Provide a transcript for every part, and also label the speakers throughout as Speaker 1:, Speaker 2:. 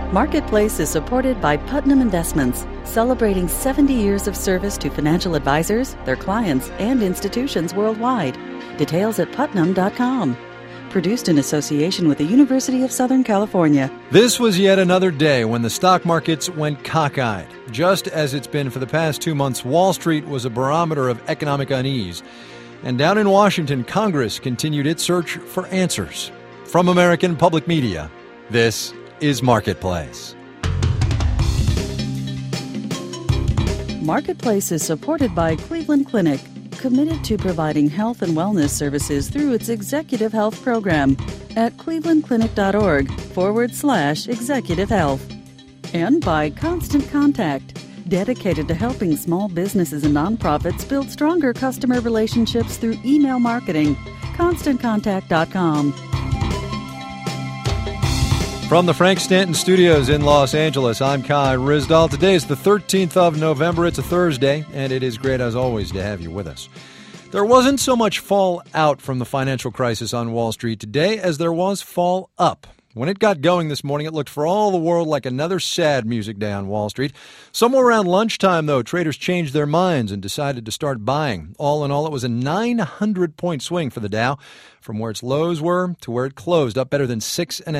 Speaker 1: Marketplace is supported by Putnam Investments, celebrating 70 years of service to financial advisors, their clients, and institutions worldwide. Details at putnam.com. Produced in association with the University of Southern California.
Speaker 2: This was yet another day when the stock markets went cockeyed. Just as it's been for the past 2 months, Wall Street was a barometer of economic unease. And down in Washington, Congress continued its search for answers. From American Public Media, this is Marketplace.
Speaker 1: Marketplace is supported by Cleveland Clinic, committed to providing health and wellness services through its executive health program at clevelandclinic.org/executive health. And by Constant Contact, dedicated to helping small businesses and nonprofits build stronger customer relationships through email marketing. ConstantContact.com.
Speaker 2: From the Frank Stanton Studios in Los Angeles, I'm Kai Ryssdal. Today is the 13th of November. It's a Thursday, and it is great, as always, to have you with us. There wasn't so much fall out from the financial crisis on Wall Street today as there was fall up. When it got going this morning, it looked for all the world like another sad music day on Wall Street. Somewhere around lunchtime, though, traders changed their minds and decided to start buying. All in all, it was a 900-point swing for the Dow, from where its lows were to where it closed, up better than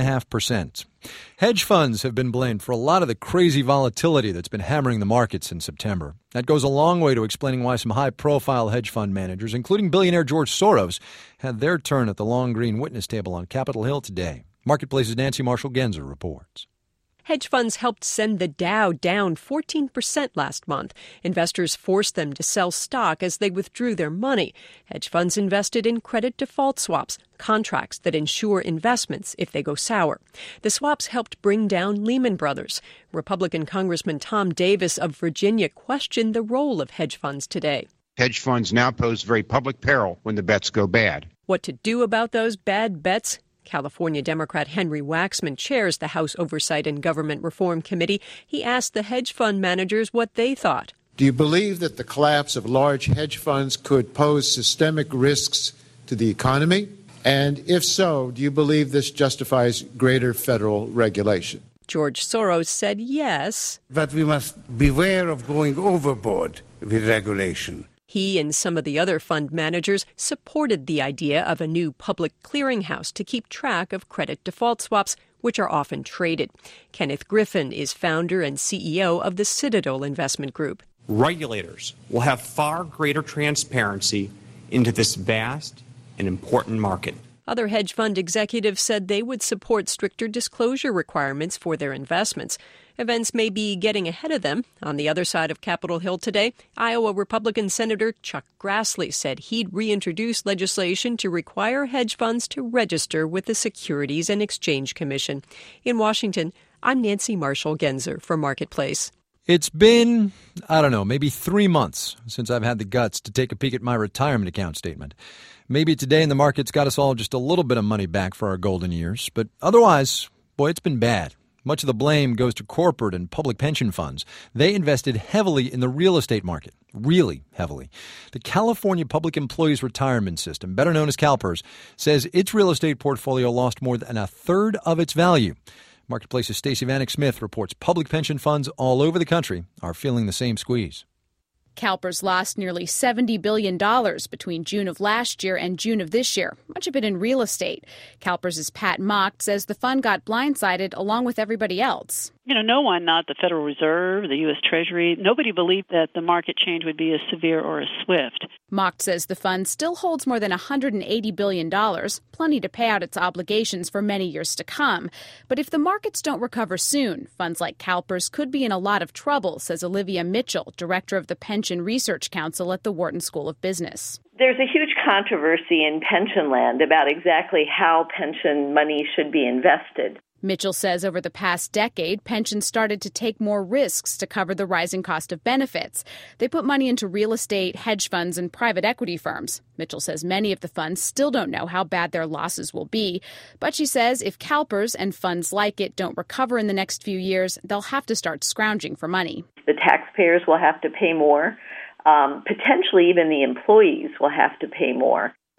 Speaker 2: 6.5%. Hedge funds have been blamed for a lot of the crazy volatility that's been hammering the markets in September. That goes a long way to explaining why some high-profile hedge fund managers, including billionaire George Soros, had their turn at the long green witness table on Capitol Hill today. Marketplace's Nancy Marshall-Genzer reports.
Speaker 3: Hedge funds helped send the Dow down 14% last month. Investors forced them to sell stock as they withdrew their money. Hedge funds invested in credit default swaps, contracts that insure investments if they go sour. The swaps helped bring down Lehman Brothers. Republican Congressman Tom Davis of Virginia questioned the role of hedge funds today.
Speaker 4: Hedge funds now pose very public peril when the bets go bad.
Speaker 3: What to do about those bad bets? California Democrat Henry Waxman chairs the House Oversight and Government Reform Committee. He asked the hedge fund managers what they thought.
Speaker 5: Do you believe that the collapse of large hedge funds could pose systemic risks to the economy? And if so, do you believe this justifies greater federal regulation?
Speaker 3: George Soros said yes.
Speaker 6: But we must beware of going overboard with regulation.
Speaker 3: He and some of the other fund managers supported the idea of a new public clearinghouse to keep track of credit default swaps, which are often traded. Kenneth Griffin is founder and CEO of the Citadel Investment Group.
Speaker 7: Regulators will have far greater transparency into this vast and important market.
Speaker 3: Other hedge fund executives said they would support stricter disclosure requirements for their investments. Events may be getting ahead of them. On the other side of Capitol Hill today, Iowa Republican Senator Chuck Grassley said he'd reintroduce legislation to require hedge funds to register with the Securities and Exchange Commission. In Washington, I'm Nancy Marshall-Genzer for Marketplace.
Speaker 2: It's been, maybe 3 months since I've had the guts to take a peek at my retirement account statement. Maybe today in the markets got us all just a little bit of money back for our golden years, but otherwise, boy, it's been bad. Much of the blame goes to corporate and public pension funds. They invested heavily in the real estate market, really heavily. The California Public Employees Retirement System, better known as CalPERS, says its real estate portfolio lost more than a third of its value. Marketplace's Stacey Vanek Smith reports public pension funds all over the country are feeling the same squeeze.
Speaker 8: CalPERS lost nearly $70 billion between June of last year and June of this year, much of it in real estate. CalPERS' Pat Mock says the fund got blindsided along with everybody else.
Speaker 9: No one, not the Federal Reserve, the U.S. Treasury, nobody believed that the market change would be as severe or as swift.
Speaker 8: Mock says the fund still holds more than $180 billion, plenty to pay out its obligations for many years to come. But if the markets don't recover soon, funds like CalPERS could be in a lot of trouble, says Olivia Mitchell, director of the Pension Research Council at the Wharton School of Business.
Speaker 10: There's a huge controversy in pension land about exactly how pension money should be invested.
Speaker 8: Mitchell says over the past decade, pensions started to take more risks to cover the rising cost of benefits. They put money into real estate, hedge funds, and private equity firms. Mitchell says many of the funds still don't know how bad their losses will be. But she says if CalPERS and funds like it don't recover in the next few years, they'll have to start scrounging for money.
Speaker 10: The taxpayers will have to pay more. Potentially even the employees will have to pay more.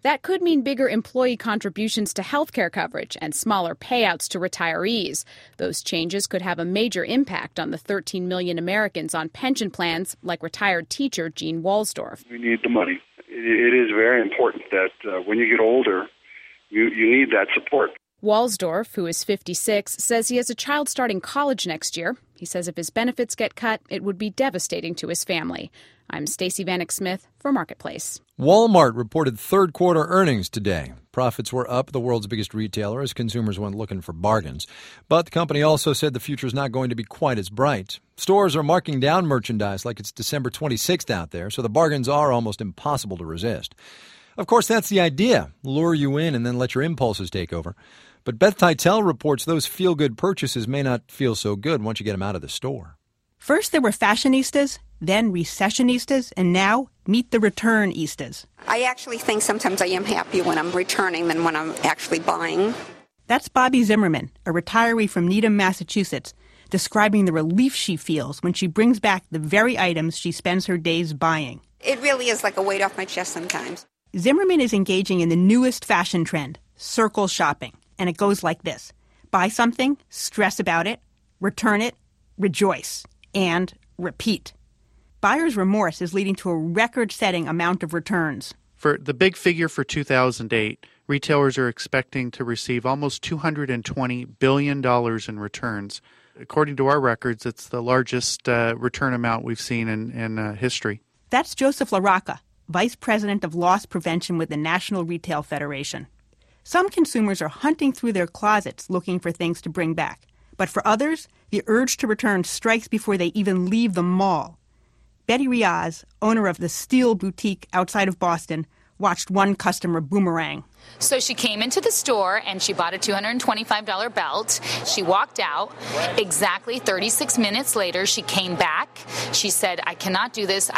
Speaker 8: That could mean bigger employee contributions to health care coverage and smaller payouts to retirees. Those changes could have a major impact on the 13 million Americans on pension plans, like retired teacher Gene Walsdorf.
Speaker 11: We need the money. It is very important that when you get older, you need that support.
Speaker 8: Walsdorf, who is 56, says he has a child starting college next year. He says if his benefits get cut, it would be devastating to his family. I'm Stacey Vanek Smith for Marketplace.
Speaker 2: Walmart reported third quarter earnings today. Profits were up, the world's biggest retailer, as consumers went looking for bargains. But the company also said the future is not going to be quite as bright. Stores are marking down merchandise like it's December 26th out there, so the bargains are almost impossible to resist. Of course, that's the idea. Lure you in and then let your impulses take over. But Beth Titel reports those feel-good purchases may not feel so good once you get them out of the store.
Speaker 12: First there were fashionistas, then recessionistas, and now meet the returnistas.
Speaker 13: I actually think sometimes I am happier when I'm returning than when I'm actually buying.
Speaker 12: That's Bobby Zimmerman, a retiree from Needham, Massachusetts, describing the relief she feels when she brings back the very items she spends her days buying.
Speaker 13: It really is like a weight off my chest sometimes.
Speaker 12: Zimmerman is engaging in the newest fashion trend, circle shopping. And it goes like this. Buy something, stress about it, return it, rejoice, and repeat. Buyer's remorse is leading to a record-setting amount of returns.
Speaker 14: For the big figure for 2008, retailers are expecting to receive almost $220 billion in returns. According to our records, it's the largest return amount we've seen in history.
Speaker 12: That's Joseph LaRocca, Vice President of Loss Prevention with the National Retail Federation. Some consumers are hunting through their closets looking for things to bring back. But for others, the urge to return strikes before they even leave the mall. Betty Riaz, owner of the Steel Boutique outside of Boston, watched one customer boomerang.
Speaker 15: So she came into the store and she bought a $225 belt. She walked out. Exactly 36 minutes later, she came back. She said, I cannot do this.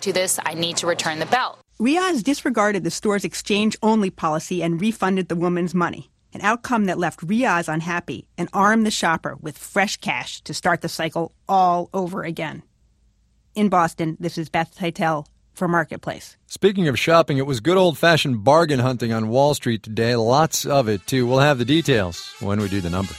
Speaker 15: I need to return the belt.
Speaker 12: Riaz disregarded the store's exchange-only policy and refunded the woman's money, an outcome that left Riaz unhappy and armed the shopper with fresh cash to start the cycle all over again. In Boston, this is Beth Titel for Marketplace.
Speaker 2: Speaking of shopping, it was good old-fashioned bargain hunting on Wall Street today. Lots of it, too. We'll have the details when we do the numbers.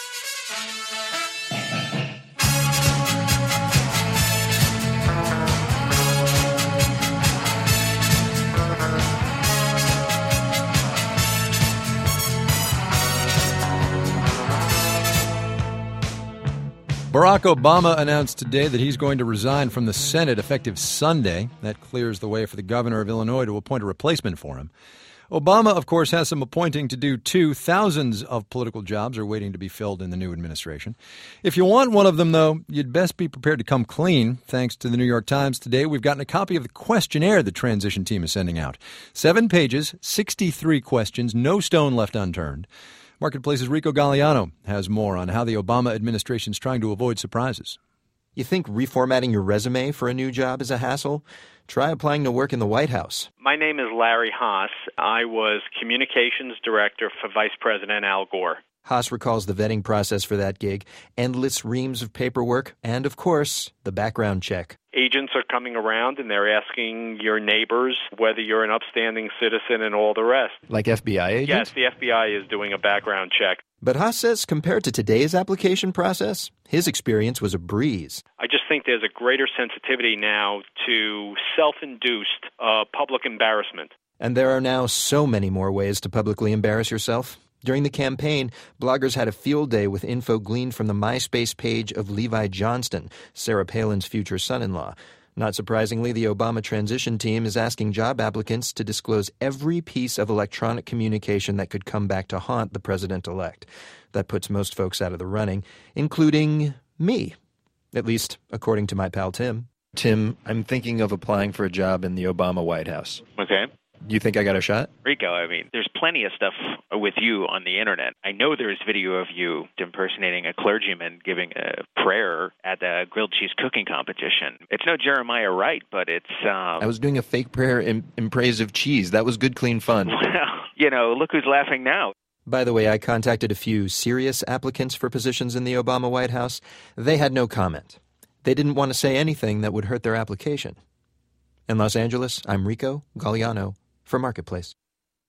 Speaker 2: Barack Obama announced today that he's going to resign from the Senate effective Sunday. That clears the way for the governor of Illinois to appoint a replacement for him. Obama, of course, has some appointing to do, too. Thousands of political jobs are waiting to be filled in the new administration. If you want one of them, though, you'd best be prepared to come clean. Thanks to the New York Times today, we've gotten a copy of the questionnaire the transition team is sending out. 7 pages, 63 questions, no stone left unturned. Marketplace's Rico Galliano has more on how the Obama administration is trying to avoid surprises.
Speaker 16: You think reformatting your resume for a new job is a hassle? Try applying to work in the White House.
Speaker 17: My name is Larry Haas. I was communications director for Vice President Al Gore.
Speaker 16: Haas recalls the vetting process for that gig, endless reams of paperwork, and, of course, the background check.
Speaker 17: Agents are coming around and they're asking your neighbors whether you're an upstanding citizen and all the rest.
Speaker 16: Like FBI agents?
Speaker 17: Yes, the FBI is doing a background check.
Speaker 16: But Haas says compared to today's application process, his experience was a breeze.
Speaker 17: I just think there's a greater sensitivity now to self-induced public embarrassment.
Speaker 16: And there are now so many more ways to publicly embarrass yourself. During the campaign, bloggers had a field day with info gleaned from the MySpace page of Levi Johnston, Sarah Palin's future son-in-law. Not surprisingly, the Obama transition team is asking job applicants to disclose every piece of electronic communication that could come back to haunt the president-elect. That puts most folks out of the running, including me, at least according to my pal Tim. Tim, I'm thinking of applying for a job in the Obama White House.
Speaker 18: Okay.
Speaker 16: You think I got a shot?
Speaker 18: Rico, I mean, there's plenty of stuff with you on the internet. I know there's video of you impersonating a clergyman giving a prayer at the grilled cheese cooking competition. It's no Jeremiah Wright, but it's...
Speaker 16: I was doing a fake prayer in praise of cheese. That was good, clean fun.
Speaker 18: Well, look who's laughing now.
Speaker 16: By the way, I contacted a few serious applicants for positions in the Obama White House. They had no comment. They didn't want to say anything that would hurt their application. In Los Angeles, I'm Rico Galliano for Marketplace.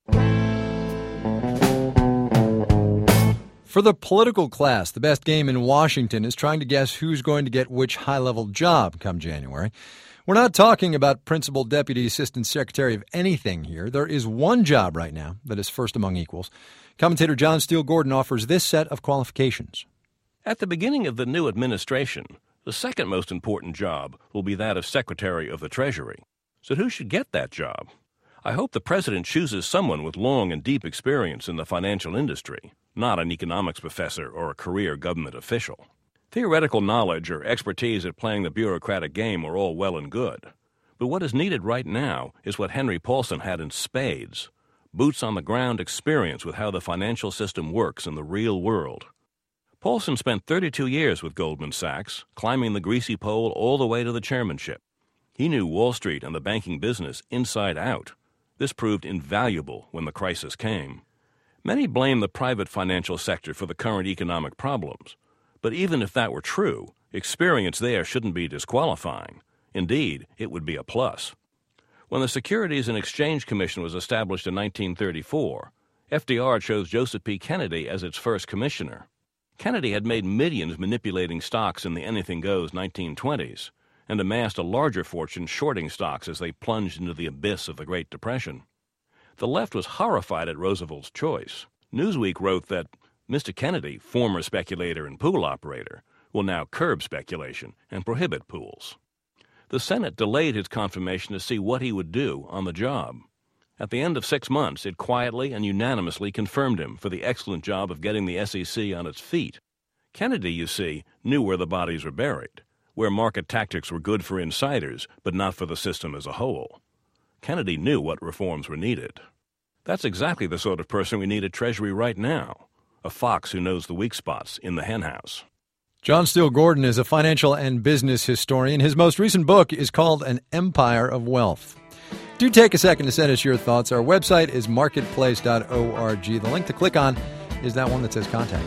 Speaker 2: For the political class, the best game in Washington is trying to guess who's going to get which high-level job come January. We're not talking about principal, deputy, assistant secretary of anything here. There is one job right now that is first among equals. Commentator John Steele Gordon offers this set of qualifications.
Speaker 19: At the beginning of the new administration, the second most important job will be that of Secretary of the Treasury. So who should get that job? I hope the president chooses someone with long and deep experience in the financial industry, not an economics professor or a career government official. Theoretical knowledge or expertise at playing the bureaucratic game are all well and good. But what is needed right now is what Henry Paulson had in spades: boots-on-the-ground experience with how the financial system works in the real world. Paulson spent 32 years with Goldman Sachs, climbing the greasy pole all the way to the chairmanship. He knew Wall Street and the banking business inside out. This proved invaluable when the crisis came. Many blame the private financial sector for the current economic problems. But even if that were true, experience there shouldn't be disqualifying. Indeed, it would be a plus. When the Securities and Exchange Commission was established in 1934, FDR chose Joseph P. Kennedy as its first commissioner. Kennedy had made millions manipulating stocks in the anything-goes 1920s and amassed a larger fortune shorting stocks as they plunged into the abyss of the Great Depression. The left was horrified at Roosevelt's choice. Newsweek wrote that Mr. Kennedy, former speculator and pool operator, will now curb speculation and prohibit pools. The Senate delayed his confirmation to see what he would do on the job. At the end of 6 months, it quietly and unanimously confirmed him for the excellent job of getting the SEC on its feet. Kennedy, you see, knew where the bodies were buried, where market tactics were good for insiders but not for the system as a whole. Kennedy knew what reforms were needed. That's exactly the sort of person we need at Treasury right now, a fox who knows the weak spots in the henhouse.
Speaker 2: John Steele Gordon is a financial and business historian. His most recent book is called An Empire of Wealth. Do take a second to send us your thoughts. Our website is marketplace.org. The link to click on is that one that says Contact.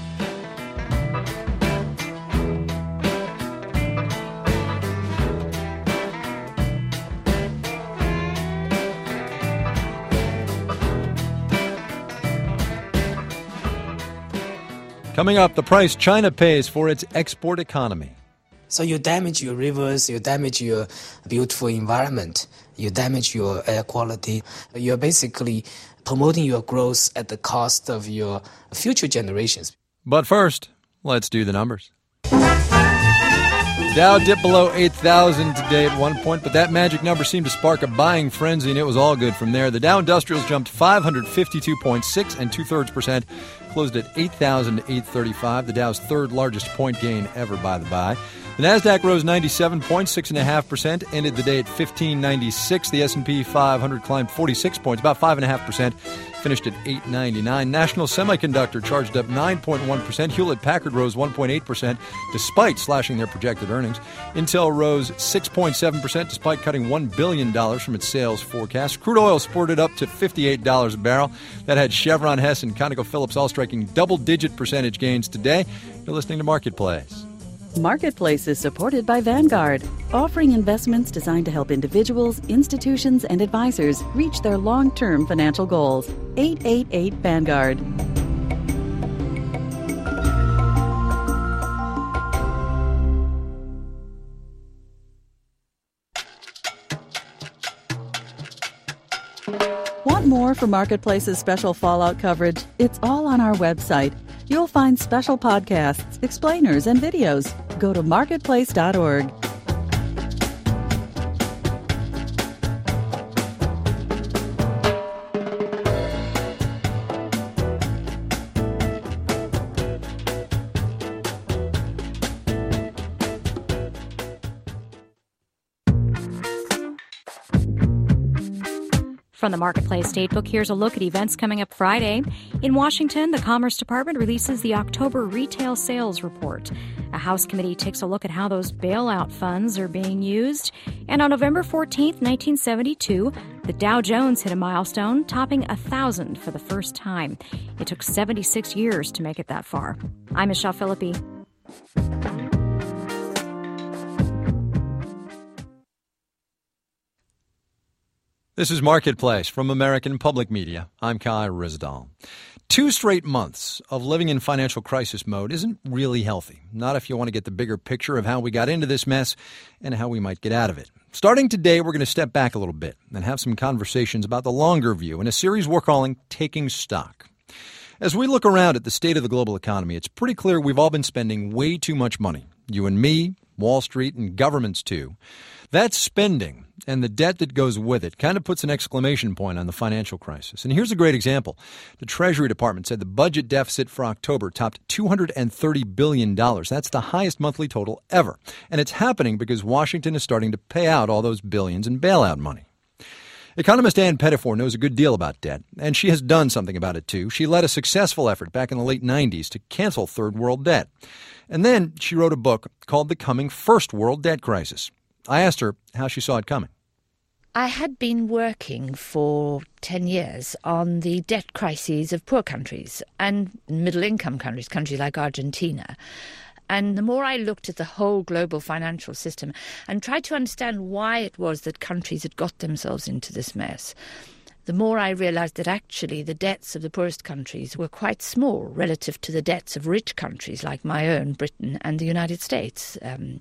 Speaker 2: Coming up, the price China pays for its export economy.
Speaker 20: So you damage your rivers, you damage your beautiful environment, you damage your air quality. You're basically promoting your growth at the cost of your future generations.
Speaker 2: But first, let's do the numbers. Dow dipped below 8,000 today at one point, but that magic number seemed to spark a buying frenzy, and it was all good from there. The Dow Industrials jumped 552.6 and 2/3%, closed at 8,835, the Dow's third largest point gain ever by the by. The Nasdaq rose 97 points, 6.5%, ended the day at 1596. The S&P 500 climbed 46 points, about 5.5%, finished at 899. National Semiconductor charged up 9.1%. Hewlett-Packard rose 1.8%, despite slashing their projected earnings. Intel rose 6.7%, despite cutting $1 billion from its sales forecast. Crude oil sported up to $58 a barrel. That had Chevron, Hess, and ConocoPhillips all striking double-digit percentage gains today. You're listening to Marketplace.
Speaker 1: Marketplace is supported by Vanguard, offering investments designed to help individuals, institutions, and advisors reach their long-term financial goals. 888-VANGUARD. Want more from Marketplace's special Fallout coverage? It's all on our website. You'll find special podcasts, explainers, and videos. Go to marketplace.org.
Speaker 21: From the Marketplace Datebook, here's a look at events coming up Friday. In Washington, the Commerce Department releases the October Retail Sales Report. A House committee takes a look at how those bailout funds are being used. And on November 14th, 1972, the Dow Jones hit a milestone, topping 1,000 for the first time. It took 76 years to make it that far. I'm Michelle Philippi.
Speaker 2: This is Marketplace from American Public Media. I'm Kai Ryssdal. 2 straight months of living in financial crisis mode isn't really healthy. Not if you want to get the bigger picture of how we got into this mess and how we might get out of it. Starting today, we're going to step back a little bit and have some conversations about the longer view in a series we're calling Taking Stock. As we look around at the state of the global economy, it's pretty clear we've all been spending way too much money. You and me, Wall Street, and governments too. That spending and the debt that goes with it kind of puts an exclamation point on the financial crisis. And here's a great example. The Treasury Department said the budget deficit for October topped $230 billion. That's the highest monthly total ever. And it's happening because Washington is starting to pay out all those billions in bailout money. Economist Ann Pettifor knows a good deal about debt, and she has done something about it too. She led a successful effort back in the late 90s to cancel third world debt. And then she wrote a book called The Coming First World Debt Crisis. I asked her how she saw it coming.
Speaker 4: I had been working for 10 years on the debt crises of poor countries and middle-income countries, countries like Argentina. And the more I looked at the whole global financial system and tried to understand why it was that countries had got themselves into this mess, the more I realized that actually the debts of the poorest countries were quite small relative to the debts of rich countries like my own, Britain, and the United States.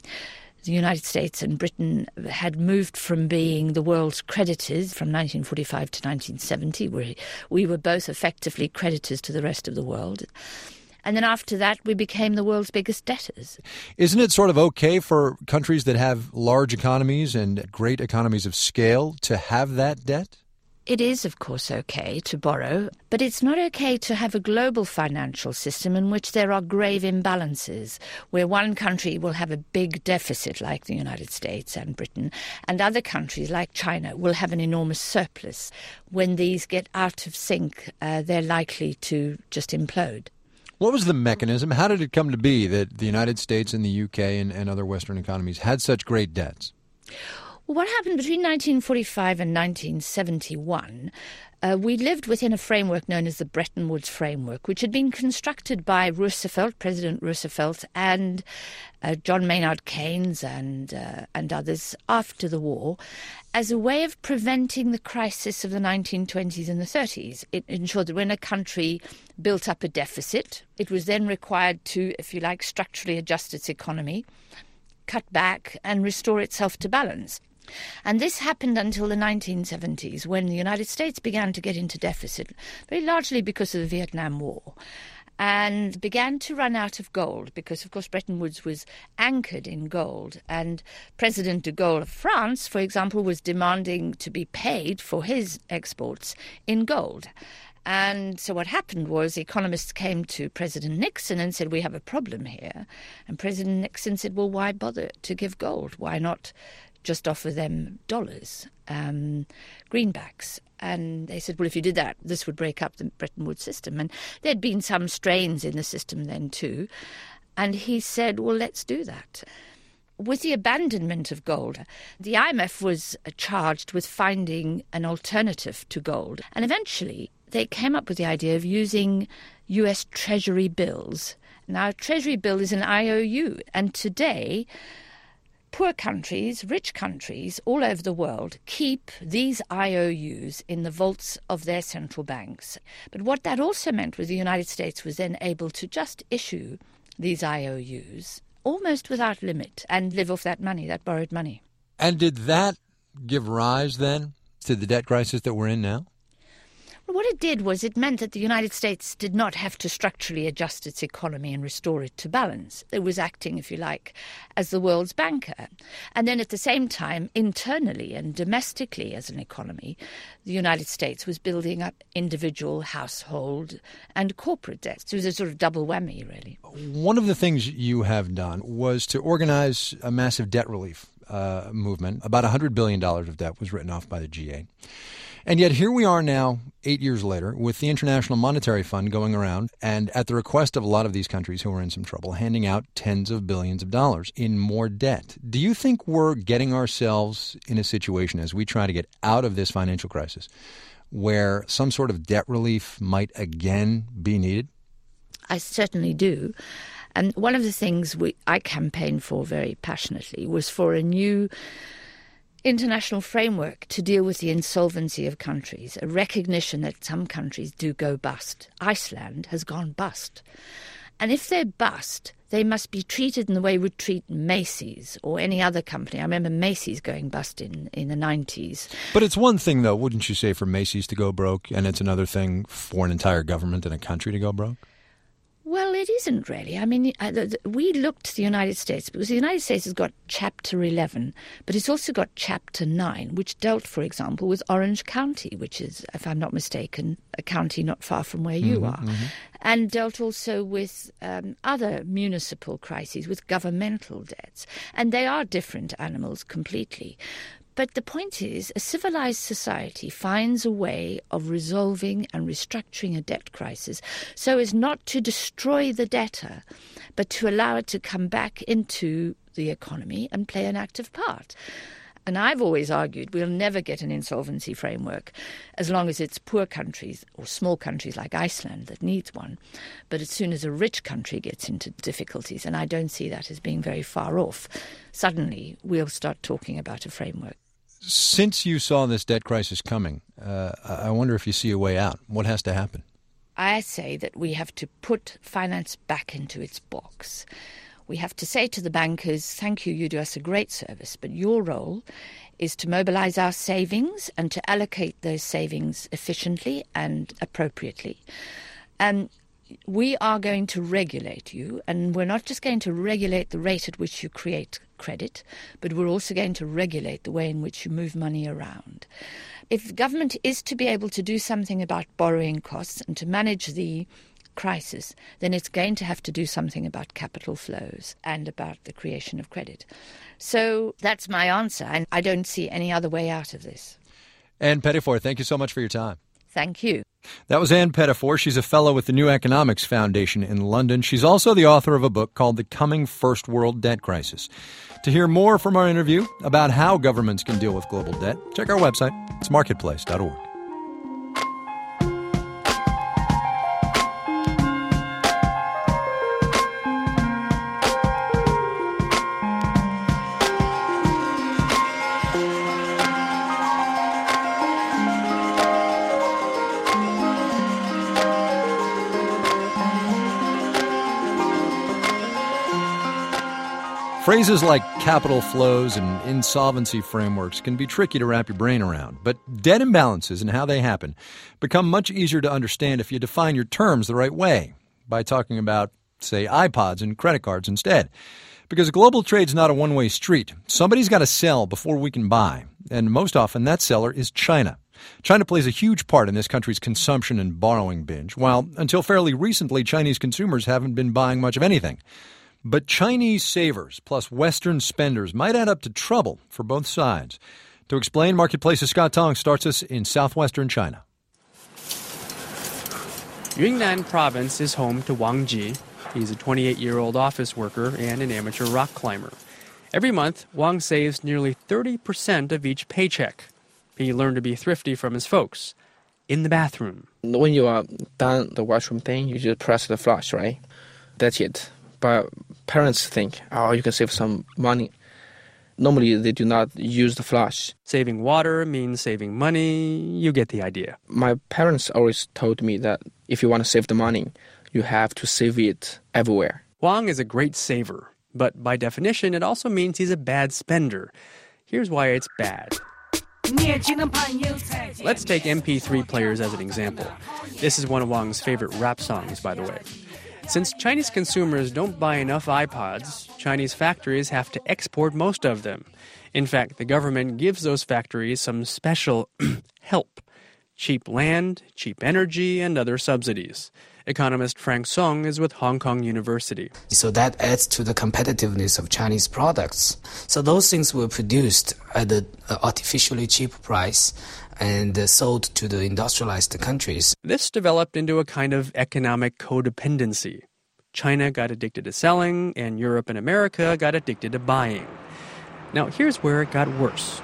Speaker 4: The United States and Britain had moved from being the world's creditors from 1945 to 1970, where we were both effectively creditors to the rest of the world. And then after that, we became the world's biggest debtors.
Speaker 2: Isn't it sort of okay for countries that have large economies and great economies of scale to have that debt?
Speaker 4: It is, of course, okay to borrow, but it's not okay to have a global financial system in which there are grave imbalances, where one country will have a big deficit like the United States and Britain, and other countries like China will have an enormous surplus. When these get out of sync, they're likely to just implode.
Speaker 2: What was the mechanism? How did it come to be that the United States and the UK and other Western economies had such great debts?
Speaker 4: Well, what happened between 1945 and 1971, we lived within a framework known as the Bretton Woods Framework, which had been constructed by Roosevelt, President Roosevelt, and John Maynard Keynes and others after the war, as a way of preventing the crisis of the 1920s and the 30s. It ensured that when a country built up a deficit, it was then required to, if you like, structurally adjust its economy, cut back and restore itself to balance. And this happened until the 1970s, when the United States began to get into deficit, very largely because of the Vietnam War, and began to run out of gold because, of course, Bretton Woods was anchored in gold. And President de Gaulle of France, for example, was demanding to be paid for his exports in gold. And so what happened was economists came to President Nixon and said, we have a problem here. And President Nixon said, well, why bother to give gold? Why not just offer them dollars, greenbacks? And they said, well, if you did that, this would break up the Bretton Woods system. And there'd been some strains in the system then too. And he said, well, let's do that. With the abandonment of gold, the IMF was charged with finding an alternative to gold. And eventually they came up with the idea of using U.S. Treasury bills. Now, a Treasury bill is an IOU, and today poor countries, rich countries all over the world keep these IOUs in the vaults of their central banks. But what that also meant was the United States was then able to just issue these IOUs almost without limit and live off that money, that borrowed money.
Speaker 2: And did that give rise then to the debt crisis that we're in now?
Speaker 4: Well, what it did was it meant that the United States did not have to structurally adjust its economy and restore it to balance. It was acting, if you like, as the world's banker. And then at the same time, internally and domestically as an economy, the United States was building up individual, household and corporate debts. It was a sort of double whammy, really.
Speaker 2: One of the things you have done was to organize a massive debt relief movement. About $100 billion of debt was written off by the G8. And yet here we are now, 8 years later, with the International Monetary Fund going around and, at the request of a lot of these countries who are in some trouble, handing out tens of billions of dollars in more debt. Do you think we're getting ourselves in a situation as we try to get out of this financial crisis where some sort of debt relief might again be needed?
Speaker 4: I certainly do. And one of the things I campaigned for very passionately was for a new international framework to deal with the insolvency of countries, a recognition that some countries do go bust. Iceland has gone bust. And if they're bust, they must be treated in the way we'd treat Macy's or any other company. I remember Macy's going bust in the 90s.
Speaker 2: But it's one thing, though, wouldn't you say, for Macy's to go broke, and it's another thing for an entire government and a country to go broke?
Speaker 4: Well, it isn't really. I mean, we looked to the United States because the United States has got Chapter 11, but it's also got Chapter 9, which dealt, for example, with Orange County, which is, if I'm not mistaken, a county not far from where you are, and dealt also with other municipal crises, with governmental debts. And they are different animals completely. But the point is, a civilized society finds a way of resolving and restructuring a debt crisis so as not to destroy the debtor, but to allow it to come back into the economy and play an active part. And I've always argued we'll never get an insolvency framework as long as it's poor countries or small countries like Iceland that needs one. But as soon as a rich country gets into difficulties, and I don't see that as being very far off, suddenly we'll start talking about a framework.
Speaker 2: Since you saw this debt crisis coming, I wonder if you see a way out. What has to happen?
Speaker 4: I say that we have to put finance back into its box. We have to say to the bankers, thank you, you do us a great service, but your role is to mobilize our savings and to allocate those savings efficiently and appropriately. We are going to regulate you, and we're not just going to regulate the rate at which you create credit, but we're also going to regulate the way in which you move money around. If government is to be able to do something about borrowing costs and to manage the crisis, then it's going to have to do something about capital flows and about the creation of credit. So that's my answer, and I don't see any other way out of this.
Speaker 2: Anne Pettifor, thank you so much for your time.
Speaker 4: Thank you.
Speaker 2: That was Anne Pettifor. She's a fellow with the New Economics Foundation in London. She's also the author of a book called The Coming First World Debt Crisis. To hear more from our interview about how governments can deal with global debt, check our website. It's marketplace.org. Phrases like capital flows and insolvency frameworks can be tricky to wrap your brain around, but debt imbalances and how they happen become much easier to understand if you define your terms the right way, by talking about, say, iPods and credit cards instead. Because global trade's not a one-way street. Somebody's got to sell before we can buy, and most often that seller is China. China plays a huge part in this country's consumption and borrowing binge, while until fairly recently Chinese consumers haven't been buying much of anything. But Chinese savers plus Western spenders might add up to trouble for both sides. To explain, Marketplace's Scott Tong starts us in southwestern China.
Speaker 5: Yunnan province is home to Wang Ji. He's a 28-year-old office worker and an amateur rock climber. Every month, Wang saves nearly 30% of each paycheck. He learned to be thrifty from his folks. In the bathroom.
Speaker 22: When you are done the washroom thing, you just press the flush, right? That's it. But parents think, you can save some money. Normally, they do not use the flush.
Speaker 5: Saving water means saving money. You get the idea.
Speaker 22: My parents always told me that if you want to save the money, you have to save it everywhere.
Speaker 5: Wang is a great saver, but by definition, it also means he's a bad spender. Here's why it's bad. Let's take MP3 players as an example. This is one of Wang's favorite rap songs, by the way. Since Chinese consumers don't buy enough iPods, Chinese factories have to export most of them. In fact, the government gives those factories some special help. Cheap land, cheap energy, and other subsidies. Economist Frank Song is with Hong Kong University.
Speaker 20: So that adds to the competitiveness of Chinese products. So those things were produced at an artificially cheap price and sold to the industrialized countries.
Speaker 5: This developed into a kind of economic codependency. China got addicted to selling, and Europe and America got addicted to buying. Now, here's where it got worse.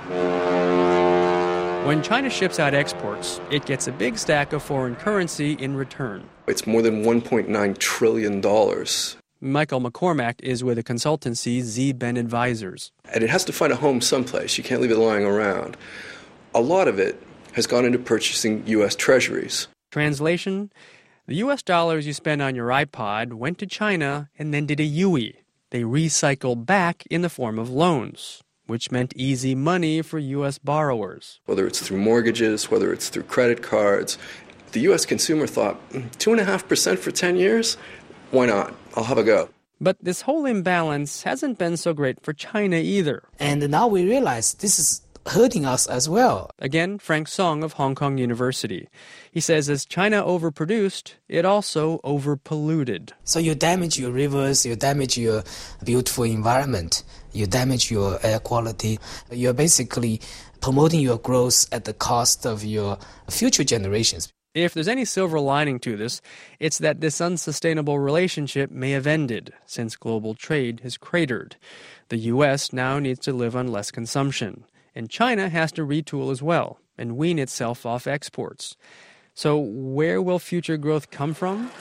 Speaker 5: When China ships out exports, it gets a big stack of foreign currency in return.
Speaker 23: It's more than $1.9 trillion.
Speaker 5: Michael McCormack is with the consultancy Z-Ben Advisors.
Speaker 6: And it has to find a home someplace. You can't leave it lying around. A lot of it has gone into purchasing U.S. treasuries.
Speaker 5: Translation: the U.S. dollars you spend on your iPod went to China and then did a UE. They recycled back in the form of loans, which meant easy money for U.S. borrowers.
Speaker 6: Whether it's through mortgages, whether it's through credit cards, the U.S. consumer thought, 2.5% for 10 years? Why not? I'll have a go.
Speaker 5: But this whole imbalance hasn't been so great for China either.
Speaker 20: And now we realize this is hurting us as well.
Speaker 5: Again, Frank Song of Hong Kong University. He says as China overproduced, it also overpolluted.
Speaker 20: So you damage your rivers, you damage your beautiful environment, you damage your air quality. You're basically promoting your growth at the cost of your future generations.
Speaker 5: If there's any silver lining to this, it's that this unsustainable relationship may have ended since global trade has cratered. The U.S. now needs to live on less consumption, and China has to retool as well and wean itself off exports. So where will future growth come from?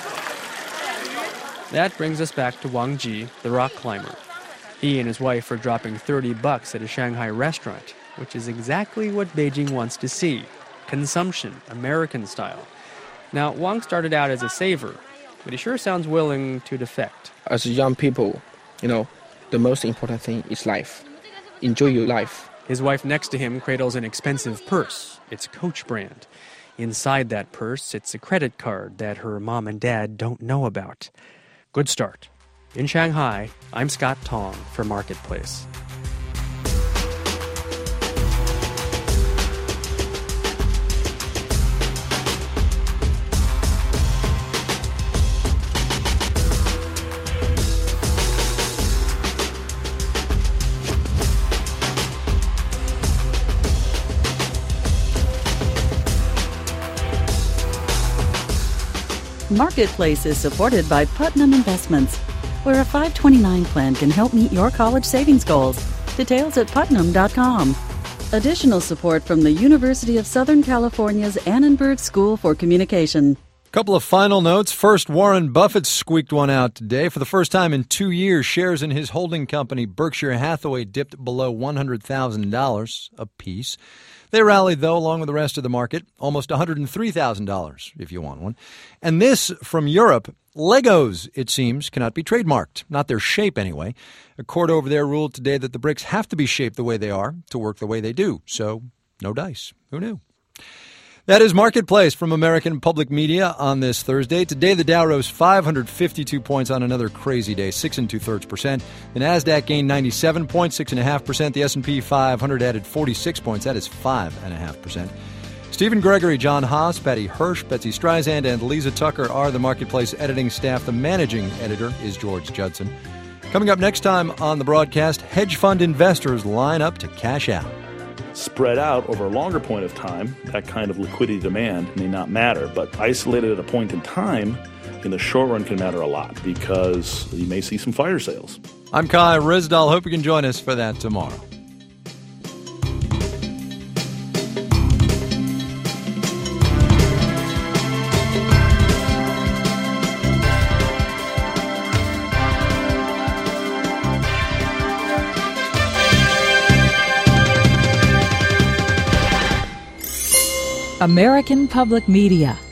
Speaker 5: That brings us back to Wang Ji, the rock climber. He and his wife are dropping $30 at a Shanghai restaurant, which is exactly what Beijing wants to see. Consumption, American style. Now, Wang started out as a saver, but he sure sounds willing to defect.
Speaker 22: As young people, the most important thing is life. Enjoy your life.
Speaker 5: His wife next to him cradles an expensive purse. It's Coach brand. Inside that purse sits a credit card that her mom and dad don't know about. Good start. In Shanghai, I'm Scott Tong for Marketplace.
Speaker 1: Marketplace is supported by Putnam Investments, where a 529 plan can help meet your college savings goals. Details at putnam.com. Additional support from the University of Southern California's Annenberg School for Communication.
Speaker 2: Couple of final notes. First, Warren Buffett squeaked one out today. For the first time in 2 years, shares in his holding company, Berkshire Hathaway, dipped below $100,000 apiece. They rallied, though, along with the rest of the market, almost $103,000 if you want one. And this from Europe. Legos, it seems, cannot be trademarked. Not their shape, anyway. A court over there ruled today that the bricks have to be shaped the way they are to work the way they do. So, no dice. Who knew? That is Marketplace from American Public Media on this Thursday. Today, the Dow rose 552 points on another crazy day, 6 2/3%. The Nasdaq gained 97 points, 6.5%. The S&P 500 added 46 points. That is 5.5%. Stephen Gregory, John Haas, Patty Hirsch, Betsy Streisand, and Lisa Tucker are the Marketplace editing staff. The managing editor is George Judson. Coming up next time on the broadcast, hedge fund investors line up to cash out.
Speaker 7: Spread out over a longer point of time, that kind of liquidity demand may not matter, but isolated at a point in time, in the short run can matter a lot because you may see some fire sales.
Speaker 2: I'm Kai Ryssdal. Hope you can join us for that tomorrow.
Speaker 23: American Public Media